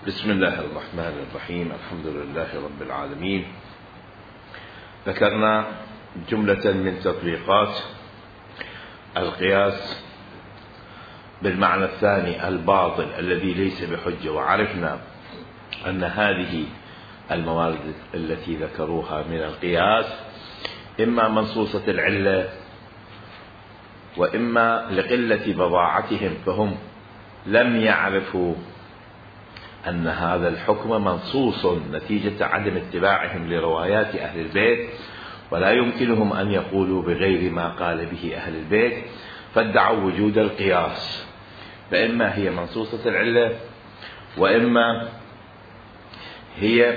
بسم الله الرحمن الرحيم. الحمد لله رب العالمين. ذكرنا جملة من تطبيقات القياس بالمعنى الثاني الباطل الذي ليس بحجة، وعرفنا أن هذه الموارد التي ذكروها من القياس إما منصوصة العلة وإما لقلة بضاعتهم، فهم لم يعرفوا أن هذا الحكم منصوص نتيجة عدم اتباعهم لروايات أهل البيت، ولا يمكنهم أن يقولوا بغير ما قال به أهل البيت، فادعوا وجود القياس، فإما هي منصوصة العلة وإما هي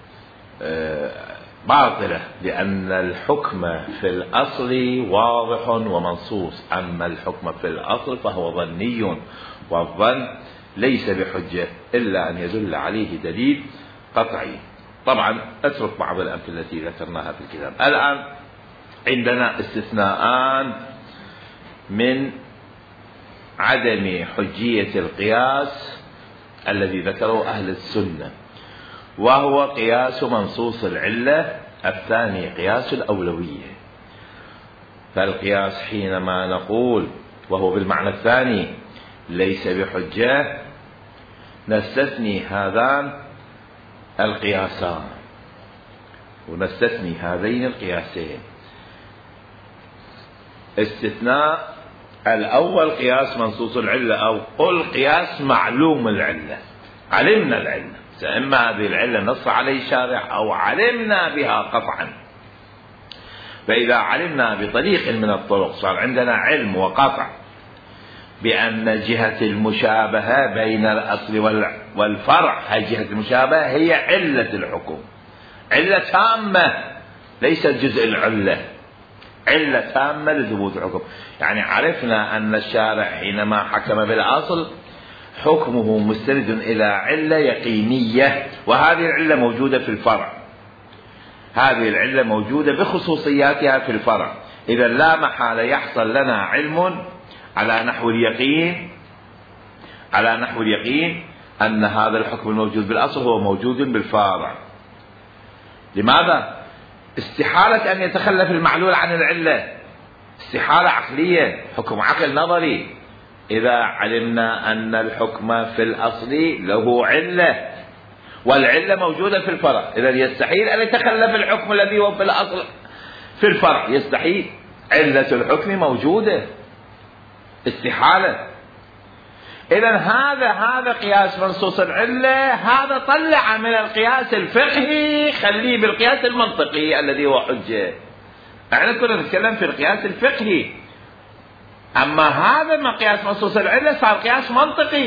باطلة، لأن الحكم في الأصل واضح ومنصوص، أما الحكم في الأصل فهو ظني، والظن ليس بحجة إلا أن يدل عليه دليل قطعي. طبعا أترك بعض الأمثلة التي ذكرناها في الكتاب. الآن عندنا استثناءان من عدم حجية القياس الذي ذكره أهل السنة، وهو قياس منصوص العلة، الثاني قياس الأولوية. فالقياس حينما نقول وهو بالمعنى الثاني ليس بحجة، نستثني هذان القياسان ونستثني هذين القياسين. استثناء الأول قياس منصوص العلة، أو قل قياس معلوم العلة، علمنا العلة، إما هذه العلة نص عليه الشارع أو علمنا بها قطعا. فإذا علمنا بطريق من الطرق صار عندنا علم وقطع بأن جهة المشابهة بين الأصل والفرع، هذه جهة المشابهة هي علة الحكم، علة تامة ليست جزء العلة، علة تامة لثبوت الحكم. يعني عرفنا أن الشارع حينما حكم بالأصل حكمه مستند إلى علة يقينية، وهذه العلة موجودة في الفرع، هذه العلة موجودة بخصوصياتها في الفرع. إذا لا محالة يحصل لنا علم على نحو اليقين أن هذا الحكم الموجود بالأصل هو موجود بالفرع. لماذا؟ استحالة أن يتخلف المعلول عن العلة، استحالة عقلية، حكم عقل نظري. إذا علمنا أن الحكم في الأصل له علة والعلة موجودة في الفرع، إذا يستحيل أن يتخلف الحكم الذي هو في الأصل في الفرع، يستحيل، علة الحكم موجودة، استحالة. إذا هذا قياس منصوص العلة، هذا طلع من القياس الفقهي، خليه بالقياس المنطقي الذي هو حجة. احنا كنا نتكلم في القياس الفقهي، أما هذا ما قياس منصوص العلة صار قياس منطقي،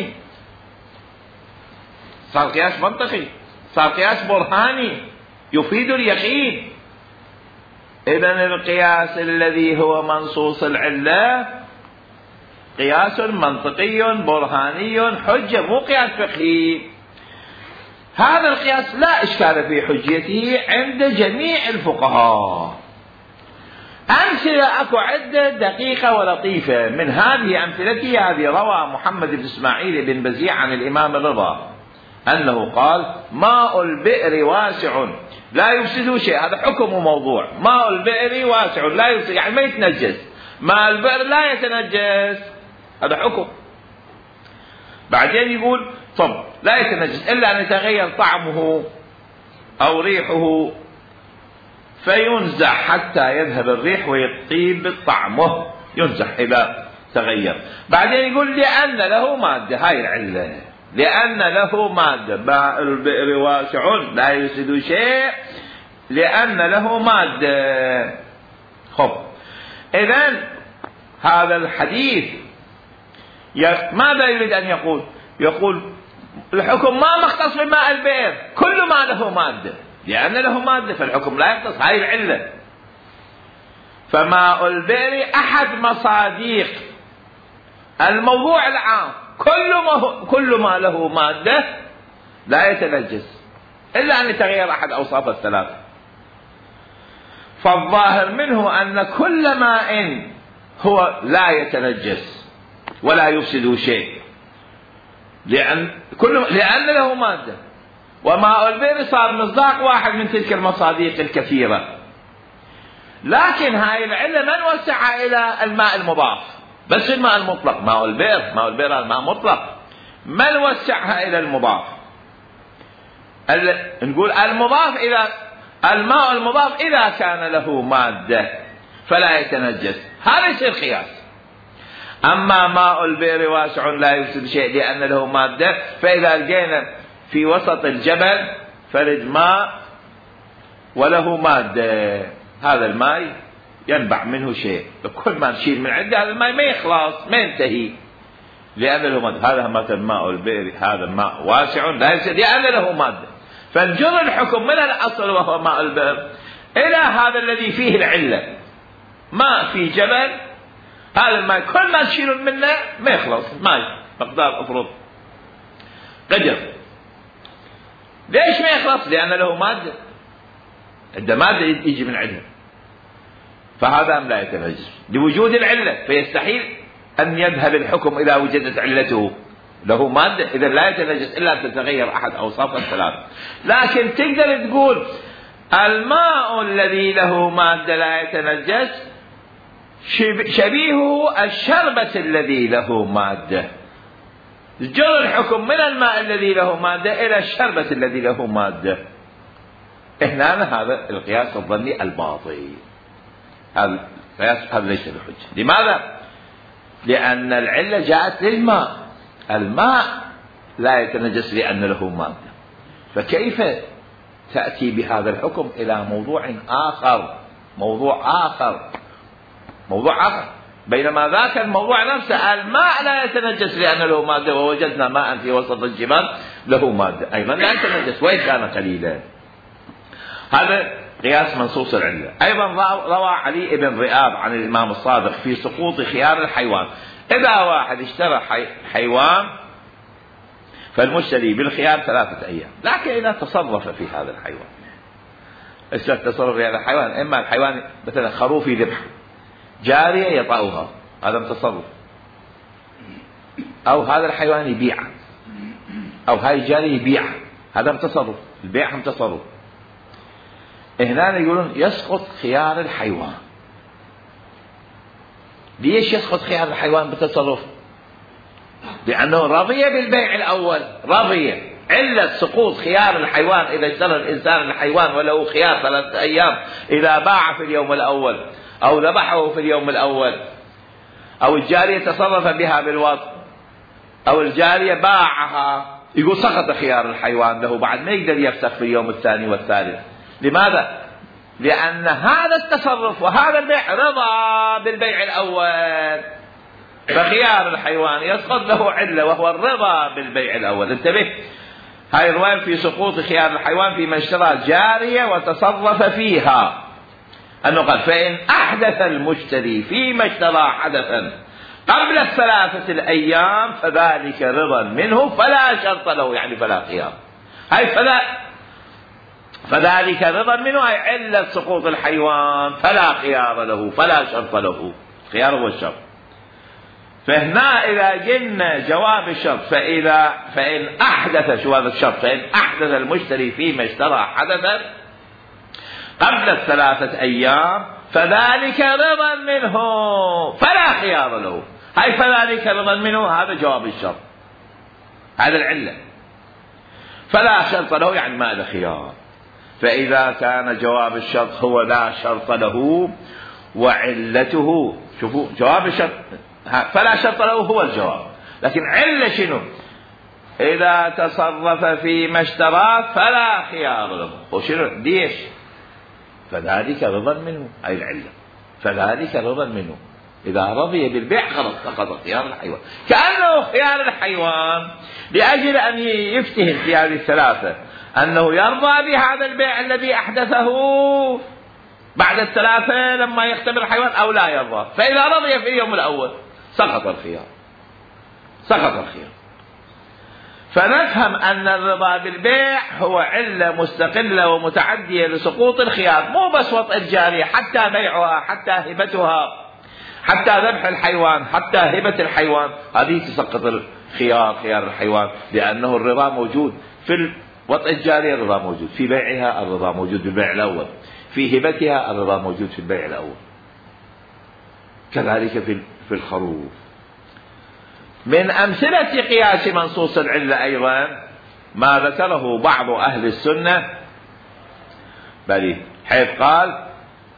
صار قياس برهاني يفيد اليقين. إذا القياس الذي هو منصوص العلة قياس منطقي برهاني حجة، مو قياس فقهي. هذا القياس لا إشكال في حجيته عند جميع الفقهاء. أمثلة أكو عدة دقيقة ولطيفة. من هذه أمثلتي هذه روى محمد بن إسماعيل بن بزيع عن الإمام الرضا أنه قال: ماء البئر واسع لا يفسد شيء. هذا حكم موضوع، ماء البئر واسع لا يفسد، يعني ما يتنجس، ماء البئر لا يتنجس، هذا حكم. بعدين يقول طب لا يتنجس إلا أن يتغير طعمه أو ريحه فينزح حتى يذهب الريح ويطيب طعمه، ينزح إذا تغير. بعدين يقول لأن له مادة، هاي العلة، لأن له مادة، ماء البئر واسع لا يفسد شيء لأن له مادة. خب، إذن هذا الحديث ماذا يريد أن يقول؟ يقول الحكم ما مختص بماء البئر، كل ما له مادة، لأن له مادة فالحكم لا يختص، هاي العلة. فماء البئر أحد مصادق الموضوع العام، كل ما له مادة لا يتنجس إلا أن يتغير أحد أوصاف الثلاثة. فالظاهر منه أن كل ماء هو لا يتنجس ولا يفسد شيء، لأن له مادة، وماء البئر صار مصداق واحد من تلك المصادق الكثيرة. لكن هاي العلة ما نوسعها إلى الماء المضاف، بس الماء المطلق ماء البئر، ماء البئر الماء مطلق، ما نوسعها إلى المضاف. نقول المضاف إذا الماء المضاف إذا كان له مادة فلا يتنجس، هذا يصير قياس. أما ماء البئر واسع لا يفسد شيء لأن له مادة، فإذا لقينا في وسط الجبل فرد ماء وله مادة، هذا الماء ينبع منه شيء، كل ما نشيل من عنده هذا الماء ما يخلص ما ينتهي لأن له مادة. هذا مثل ماء البئر، هذا ماء واسع لا يفسد لأن له مادة. فنجر الحكم من الأصل وهو ماء البئر إلى هذا الذي فيه العلة، ماء في جبل، هذا الماء كل ما تشيلون منه ما يخلص، ماء مقدار افرض قدر، ليش ما يخلص؟ لأن له مادة، عنده مادة يجي من عندها، فهذا لا يتنجس لوجود العلة، فيستحيل أن يذهب الحكم إذا وجدت علته، له مادة إذا لا يتنجس إلا أن تتغير أحد أوصاف الثلاثة. لكن تقدر تقول الماء الذي له مادة لا يتنجس شبيهه الشربة الذي له مادة، جر الحكم من الماء الذي له مادة إلى الشربة الذي له مادة. هنا هذا القياس الظني الباطل، هذا القياس هذا ليس بحجة. لماذا؟ لأن العلة جاءت للماء، الماء لا يتنجس لأن له مادة، فكيف تأتي بهذا الحكم إلى موضوع آخر، موضوع آخر بينما ذاك الموضوع نفسه الماء لا يتنجس لأن له مادة، ووجدنا ماء في وسط الجبال له مادة أيضا لا يتنجس وإن كان قليلا. هذا قياس منصوص العلة. أيضا روى علي بن رئاب عن الإمام الصادق في سقوط خيار الحيوان، إذا واحد اشترى حيوان فالمشتري بالخيار 3 أيام، لكن إذا تصرف في هذا الحيوان، التصرف في هذا الحيوان إما الحيوان مثلا خروف يذبح، جارية يطأها، هذا تصرف، أو هذا الحيوان يبيع، أو هاي الجارية يبيع، هذا تصرف، البيع هم تصرف. هنا يقولون يسقط خيار الحيوان. ليش يسقط خيار الحيوان بالتصرف؟ لأنه رضي بالبيع الأول، رضي. علة سقوط خيار الحيوان إذا اشترى الإنسان الحيوان وله خيار 3 أيام، إذا باع في اليوم الأول أو ذبحه في اليوم الأول، أو الجارية تصرف بها بالوطء، أو الجارية باعها، يقول سقط خيار الحيوان له، بعد ما يقدر يفسخ في اليوم الثاني والثالث. لماذا؟ لأن هذا التصرف وهذا البيع رضا بالبيع الأول، فخيار الحيوان يسقط له علة وهو الرضا بالبيع الأول. انتبه، هاي الرواية في سقوط خيار الحيوان فيما اشترى جارية وتصرف فيها، أنه قال فإن أحدث المشتري فيما اشترى حدثا قبل 3 أيام فذلك رضا منه فلا شرط له، يعني فلا خيار. هاي فذلك رضا منه، أي علة سقوط الحيوان فلا خيار له، فلا شرط له، خيار هو الشرط. فهنا إذا قلنا جواب الشرط فإن أحدث، شو هذا الشرط؟ فإن أحدث المشتري فيما اشترى حدثا قبل 3 أيام فذلك رضا منه فلا خيار له. هاي فذلك رضا منه، هذا جواب الشرط، هذا العلة، فلا شرط له يعني ما له خيار. فإذا كان جواب الشرط هو لا شرط له وعلته، شوفوا جواب الشرط فلا شرط له هو الجواب، لكن علة شنو؟ إذا تصرف فيما اشترى فلا خيار له. وشنو؟ ليش؟ فذلك رضا منه، أي العلة، فذلك رضا منه، إذا رضي بالبيع خلص سقط خيار الحيوان. كأنه خيار الحيوان لأجل أن يفتهم في هذه ال3 أنه يرضى بهذا البيع الذي أحدثه بعد 3 لما يختبر الحيوان أو لا يرضى. فإذا رضي في اليوم الأول سقط الخيار، سقط الخيار. فنفهم أن الرضا بالبيع هو علة مستقلة ومتعدية لسقوط الخيار، مو بس وطء الجارية، حتى بيعها، حتى هبتها، حتى ذبح الحيوان، حتى هبة الحيوان، هذه تسقط خيار الحيوان، لأنه الرضا موجود في وطئ الجارية، الرضا موجود في بيعها، الرضا موجود في البيع الأول، في هبتها الرضا موجود في البيع الأول، كذلك في الخروف. من أمثلة قياس منصوص العلة أيضا ما ذكره بعض أهل السنة حيث قال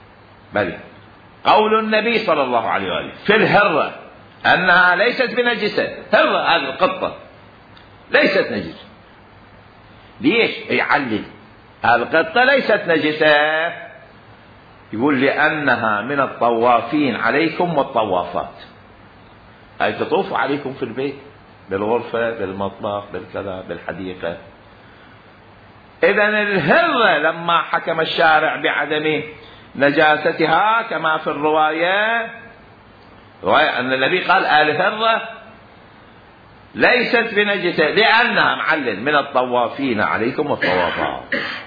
قول النبي صلى الله عليه وآله في الهرة أنها ليست بنجسة. هرة هذه القطة ليست نجسة. ليش؟ يعلل القطة ليست نجسة، يقول لأنها من الطوافين عليكم والطوافات، أي تطوف عليكم في البيت، بالغرفة، بالمطبخ، بالكذا، بالحديقة. إذن الهرة لما حكم الشارع بعدم نجاستها كما في الرواية أن النبي قال الهرة ليست بنجسة لأنها معلل من الطوافين عليكم والطوافات.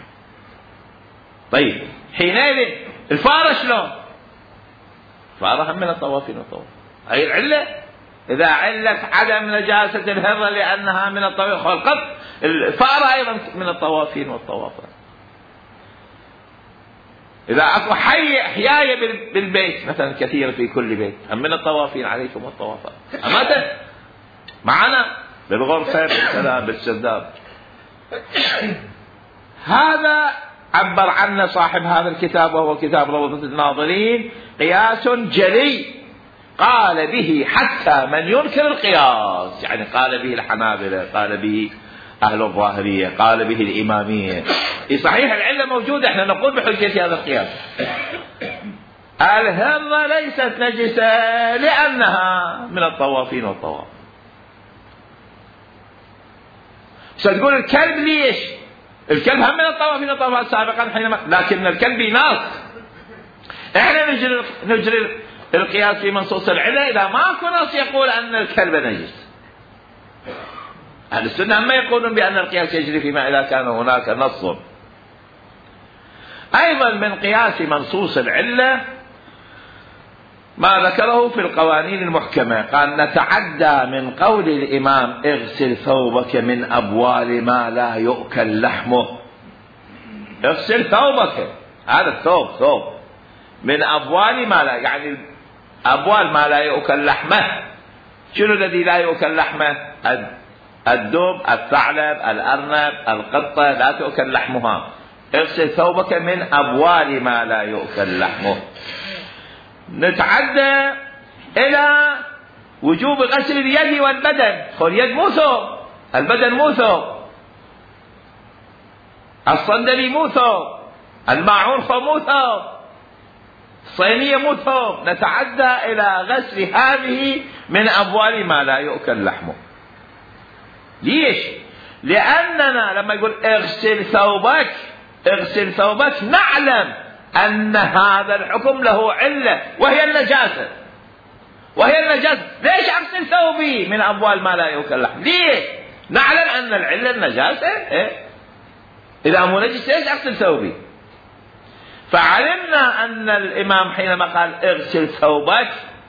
طيب حينئذ الفارة شلون؟ الفارة هم من الطوافين والطوافات، هي العلة. إذا علة عدم نجاسة الهرة لأنها من الطوافين والقط، الفارة أيضا من الطوافين والطوافات. إذا أكو حياية بالبيت مثلا كثيرة في كل بيت، هم من الطوافين عليكم والطوافات. أما معنا بالغرفة، بالكلام، بالسرداب. هذا عبر عنه صاحب هذا الكتاب وهو كتاب روضة الناظرين قياس جلي قال به حتى من ينكر القياس، يعني قال به الحنابلة، قال به أهل الظاهرية، قال به الإمامية. صحيح العلة موجودة، احنا نقول بحجة هذا القياس. الهرة ليست نجسة لأنها من الطوافين والطواف. ستقول الكلب ليش؟ الكلب هم من الطوافين والطوافات سابقا حينما، لكن الكلب ناس. احنا نجري القياس في منصوص العلة إذا ماكو نص يقول أن الكلب نجس. أهل السنة ما يقولون بأن القياس يجري فيما إذا كان هناك نص. أيضا من قياس منصوص العلة ما ذكره في القوانين المحكمة، قال نتعدى من قول الإمام اغسل ثوبك من أبوال ما لا يؤكل لحمه. اغسل ثوبك، هذا الثوب من أبوال ما لا، يعني أبوال ما لا يؤكل لحمه. شنو الذي لا يؤكل لحمه؟ الدب، الثعلب، الأرنب، القطة لا تؤكل لحمها. اغسل ثوبك من أبوال ما لا يؤكل لحمه. نتعدى إلى وجوب غسل اليد والبدن. اليد مو ثوب، البدن مو ثوب، الصندلي مو ثوب، الماعون مو ثوب، الصينية مو ثوب. نتعدى إلى غسل هذه من أبوال ما لا يؤكل لحمه. ليش؟ لأننا لما يقول اغسل ثوبك نعلم أن هذا الحكم له علة وهي النجاسة. ليش أغسل ثوبي من أبوال ما لا يؤكل لحم؟ ليه؟ نعلم أن العلة النجاسة. إذا مو نجس ليش أغسل ثوبي؟ فعلمنا أن الإمام حينما قال اغسل ثوبك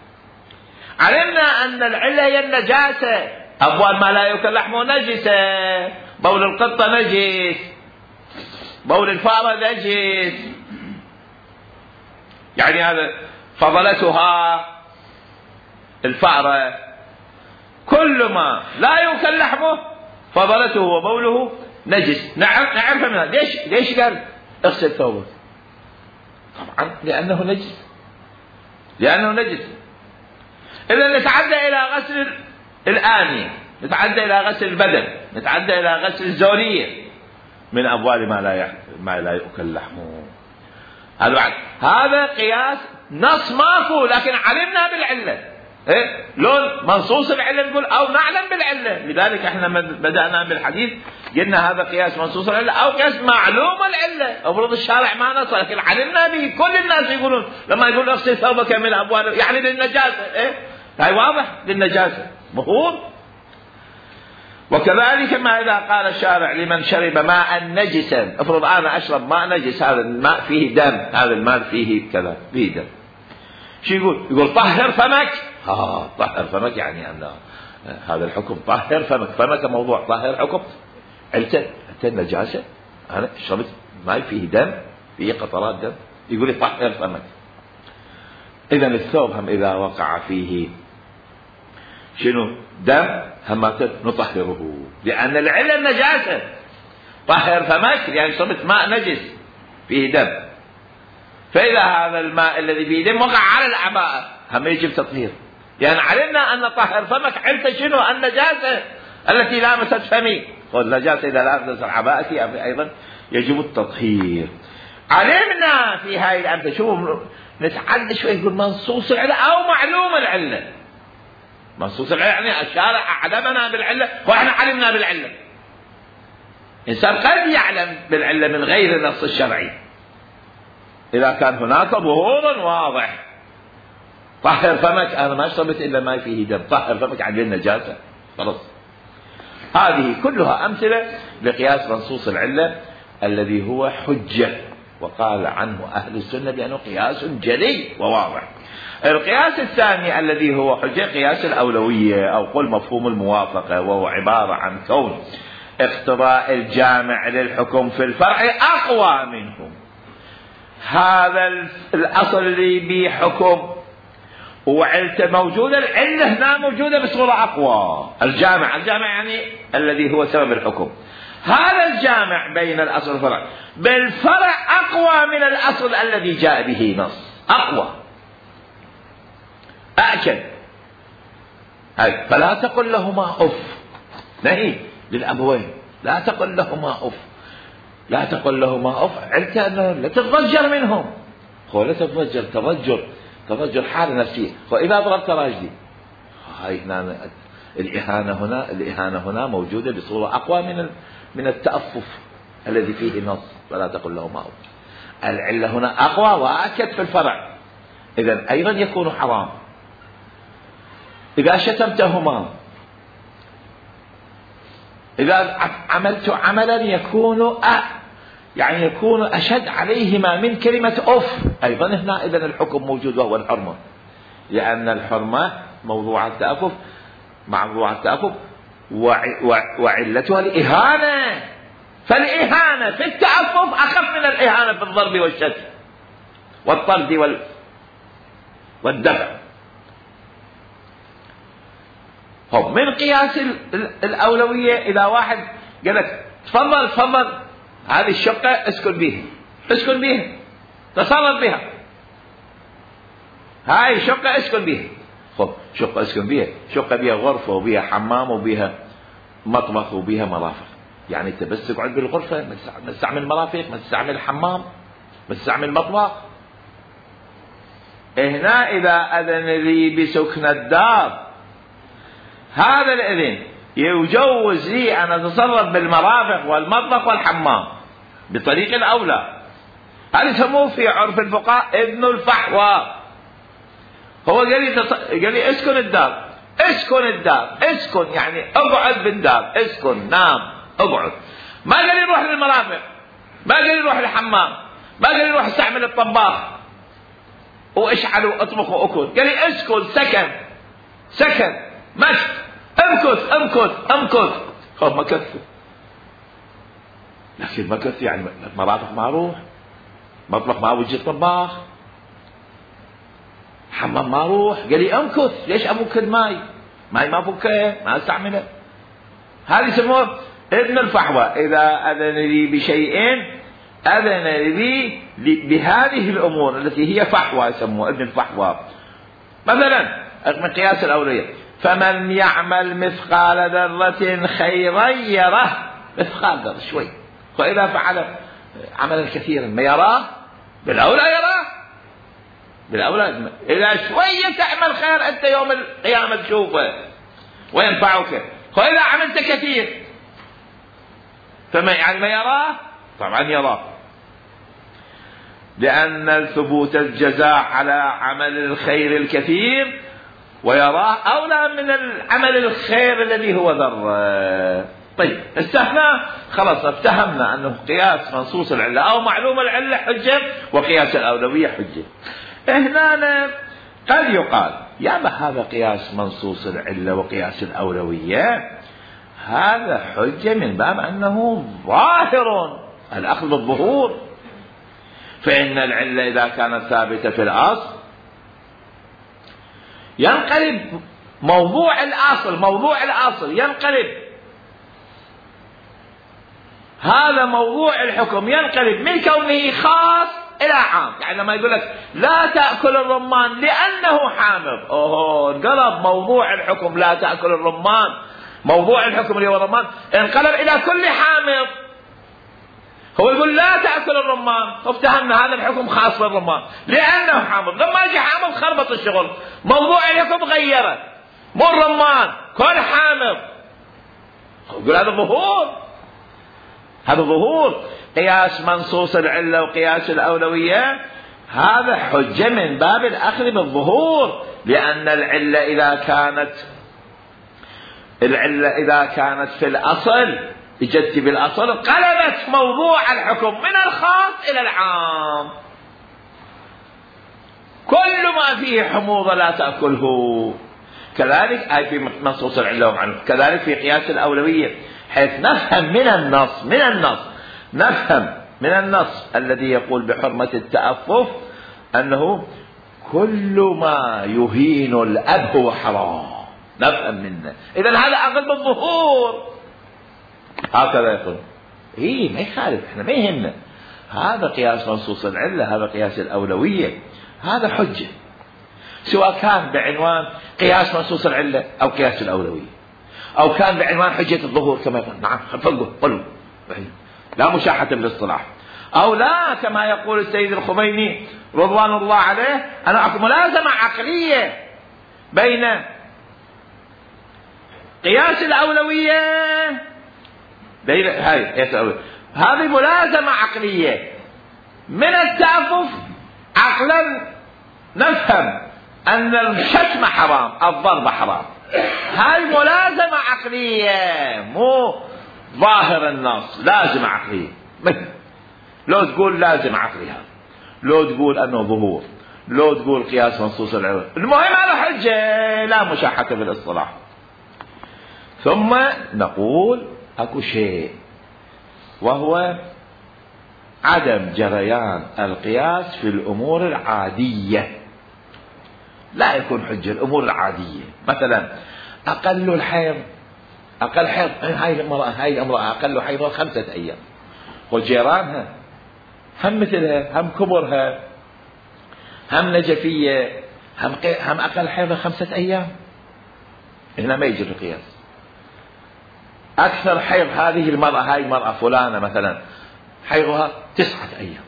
علمنا أن العلة هي النجاسة. أبوال ما لا يؤكل لحمه نجسة، بول القطة نجس، بول الفارة نجس، يعني هذا فضلتها الفأرة، كل ما لا يؤكل لحمه فضلته وبوله نجس. نعرف منها. ليش قال اغسل ثوبك؟ طبعا لأنه نجس. إذا نتعدى إلى غسل الآنية، نتعدى إلى غسل البدن، نتعدى إلى غسل الزورية من أبوال ما لا يؤكل لحمه. هذا قياس نص ماكو، لكن علمنا بالعلة. لون منصوص العلة نقول أو نعلم بالعلة. لذلك احنا بدأنا بالحديث قلنا هذا قياس منصوص العلة أو قياس معلوم العلة. أفرض الشارع ما نص لكن علمنا به. كل الناس يقولون لما يقول اغسل ثوبك من أبوال يعني للنجاسة. هاي واضح للنجاسة مفهوم. وكذلك ما إذا قال الشارع لمن شرب ماء نجسا، افرض أنا أشرب ماء نجس، هذا الماء فيه دم، هذا الماء فيه كذا، فيه دم، شو يقول طهر فمك. طهر فمك يعني أن هذا الحكم طهر فمك موضوع طهر حكم. علته النجاسة، أنا شربت ماء فيه دم، فيه قطرات دم، يقول لي طهر فمك. إذا الثوب هم إذا وقع فيه شنو دم هم نطهره، لأن العلة النجاسة. طهر فمك يعني شربت ماء نجس فيه دم، فإذا هذا الماء الذي فيه دم وقع على العباءة هم يجب تطهير، يعني علمنا أن طهر فمك علة شنو النجاسة التي لامست فمي، والنجاسة إذا لامست العباءة أيضا يجب التطهير. علمنا في هاي الأمثلة، شوفوا نتعدى شوي، يقول منصوص العلة أو معلوم العلة. منصوص العلة يعني الشارع أعلمنا بالعلة وإحنا علمنا بالعلة. إنسان قد يعلم بالعلة من غير النص الشرعي إذا كان هناك ظهور واضح. طهر فمك، أنا ما شربت إلا ما فيه دم، طهر فمك عن النجاسة خلاص. هذه كلها أمثلة لقياس منصوص العلة الذي هو حجة، وقال عنه أهل السنة بأنه قياس جلي وواضح. القياس الثاني الذي هو حجة قياس الأولوية، أو قل مفهوم الموافقة، وهو عبارة عن كون اقتضاء الجامع للحكم في الفرع أقوى منه. هذا الأصل اللي بحكم وعلته موجودة، العلة هنا موجودة بصورة أقوى. الجامع يعني الذي هو سبب الحكم، هذا الجامع بين الأصل والفرع بالفرع أقوى من الأصل الذي جاء به نص، أقوى أأكد. فلا تقل لهما أف، نهي للأبوين، لا تقل لهما أف، لا تقل لهما أف، علته أنه لا تتضجر منهم، هو لا تتضجر، تضجر حالة نفسية، وإذا ضربت راجلي، هاي هنا الإهانة هنا موجودة بصورة أقوى من التأفف الذي فيه نص فلا تقل لهما أف. العلة هنا أقوى وأكد في الفرع، إذن أيضا يكون حرام. إذا شتمتهما، إذا عملت عملا يكون أشد عليهما من كلمة أف، أيضا هنا إذن الحكم موجود وهو الحرمة، لأن الحرمة موضوع التأفف، موضوع التأفف وعلتها الإهانة، فالإهانة في التأفف أخف من الإهانة في الضرب والشتم والطرد والدفع. من قياس الأولوية، إذا واحد قال لك تفضل هذه الشقة اسكن بيها تصرف بها، هاي شقة اسكن بيها، شقة اسكن بيها، شقة بيها غرفة وبيها حمام وبيها مطبخ وبيها مرافق، يعني انت بس تقعد بالغرفة، ما تستعمل مرافق، ما تستعمل حمام، ما تستعمل مطبخ. هنا إذا أذن لي بسكن الدار، هذا الإذن يجوز لي أن أتصرف بالمرافق والمطبخ والحمام بطريق الأولى. هذا يسموه في عرف الفقهاء ابن الفحوى. هو قال لي اسكن الدار، اسكن يعني اقعد بالدار، اسكن نام اقعد. ما قال لي روح للمرافق، ما قال لي روح للحمام، ما قال لي روح استعمل الطباخ واشعل واطبخ واكل، قال لي اسكن، سكن مشت، امكث. مكث، لكن مكث يعني مرافق ما اروح، مطبخ ما وجد طباخ، حمام ما اروح، قال لي امكث. ليش امكث ماي ما افكه، ما استعمله. هذا يسموه ابن الفحوى. اذا اذن لي بشيء اذن لي بهذه الامور التي هي فحوى، يسموه ابن الفحوى. مثلا من قياس الاولوية، فمن يعمل مثقال ذرة خيرا يره، مثقال ذرة شوي، فإذا فعل عملا كثيرا ما يراه، بالأولى يراه، بالأولى. إذا شوية تعمل خير أنت يوم القيامة تشوفه وينفعك، وإذا عملت كثير فما يعني ما يراه، طبعا يراه، لأن ثبوت الجزاء على عمل الخير الكثير ويراه أولى من العمل الخير الذي هو ذرة. طيب استثناء، خلاص افتهمنا أنه قياس منصوص العلة أو معلوم العلة حجة، وقياس الأولوية حجة. هنا قد يقال يابا هذا قياس منصوص العلة وقياس الأولوية، هذا حجة من باب أنه ظاهر، الأخذ بالظهور. فإن العلة إذا كانت ثابتة في الأصل ينقلب موضوع الأصل ينقلب، هذا موضوع الحكم ينقلب من كونه خاص إلى عام. يعني لما يقول لك لا تأكل الرمان لأنه حامض، انقلب موضوع الحكم لا تأكل الرمان، موضوع الحكم اللي هو الرمان انقلب إلى كل حامض. هو يقول لا تأكل الرمان، افتهمنا هذا الحكم خاص بالرمان لأنه حامض، لما يجي حامض خربط الشغل، موضوع الحكم غيره، مو الرمان كل حامض. يقول هذا ظهور، هذا ظهور. قياس منصوص العلة وقياس الأولوية هذا حجة من باب الأخذ بالظهور، لأن العلة إذا كانت في الأصل اجت بالأصل قلبت موضوع الحكم من الخاص إلى العام. كل ما فيه حموضة لا تأكله. كذلك أي في منصوص العلة ومعنى، كذلك في قياس الأولوية، حيث نفهم من النص الذي يقول بحرمة التأفف أنه كل ما يهين الأب هو حرام، نفهم منه. إذن هذا أخذ بالظهور، هكذا يقول ما يخالف، احنا ما يهمنا، هذا قياس منصوص العلة، هذا قياس الأولوية، هذا حجة، سواء كان بعنوان قياس منصوص العلة أو قياس الأولوية، أو كان بعنوان حجة الظهور كما يقول. نعم قلوا لا مشاحة بالاصطلاح، أو لا كما يقول السيد الخميني رضوان الله عليه، أنا ملازمة عقلية بين قياس الأولوية، هذه ملازمة عقلية من التأفف. عقلا نفهم أن الشتم حرام، الضرب حرام، هاي ملازمة عقلية مو ظاهر النص، لازم عقلية. لو تقول لازم عقلي، هذا لو تقول أنه ظهور، لو تقول قياس منصوص العلة، المهم على حجة لا مشاحة في الاصطلاح. ثم نقول أكو شيء وهو عدم جريان القياس في الأمور العادية، لا يكون حجة الأمور العادية. مثلا أقل الحيض، أقل حيض هاي الامرأة أقل حيض 5 أيام، وجيرانها هم مثلها، هم كبرها، هم نجفية، هم أقل حيض 5 أيام، هنا ما يجري القياس. أكثر حيض هذه المرأة، هاي المرأة فلانة مثلا حيضها 9 أيام،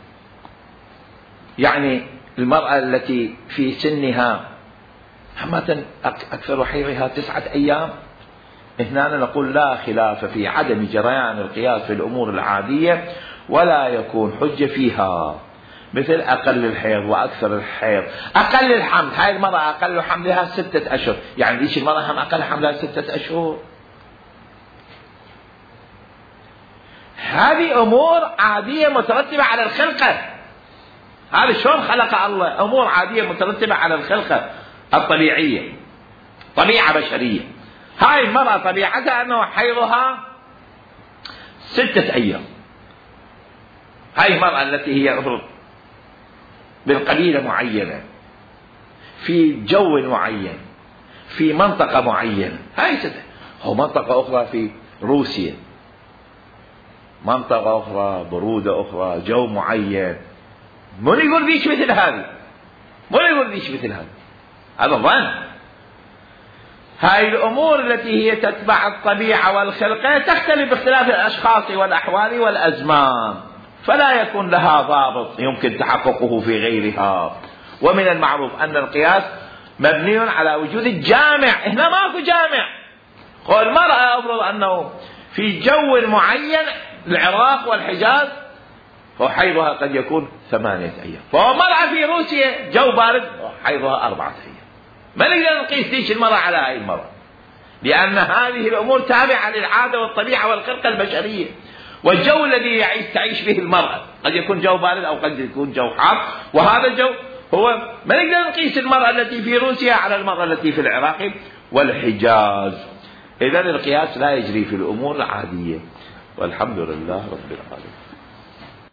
يعني المرأة التي في سنها حمة أكثر حيضها 9 أيام. هنا نقول لا خلاف في عدم جريان القياس في الأمور العادية، ولا يكون حجة فيها، مثل أقل الحيض وأكثر الحيض. أقل الحمل، هاي المرأة أقل حملها 6 أشهر، يعني ليش المرأة هم أقل حملها 6 أشهر. هذه أمور عادية مترتبة على الخلقة، هذا شلون خلق الله، أمور عادية مترتبة على الخلقة الطبيعية، طبيعة بشرية. هاي المرأة طبيعتها أنه حيضها 6 أيام، هاي المرأة التي هي بالقبيلة معينة، في جو معين، في منطقة معينة، هاي 6. أو منطقة أخرى في روسيا، منطقة أخرى، برودة أخرى، جو معين، من يقول ليش مثل هذه، من يقول ليش مثل هذا، هذا ظن. هاي الأمور التي هي تتبع الطبيعة والخلقة تختلف باختلاف الأشخاص والأحوال والأزمان، فلا يكون لها ضابط يمكن تحققه في غيرها. ومن المعروف أن القياس مبني على وجود الجامع، هنا ماكو جامع. قول المرأة أفرض أنه في جو معين، العراق والحجاز، فحيضها قد يكون 8 أيام، فمرأة في روسيا جو بارد حيضها 4 أيام. ما نقدر نقيس ليش المرأة على هاي المرأة، لأن هذه الأمور تابعة للعادة والطبيعة والخلقة البشرية، والجو الذي تعيش به المرأة قد يكون جو بارد أو قد يكون جو حار، وهذا الجو هو ما نقدر نقيس المرأة التي في روسيا على المرأة التي في العراق والحجاز. إذن القياس لا يجري في الأمور العادية، والحمد لله رب العالمين.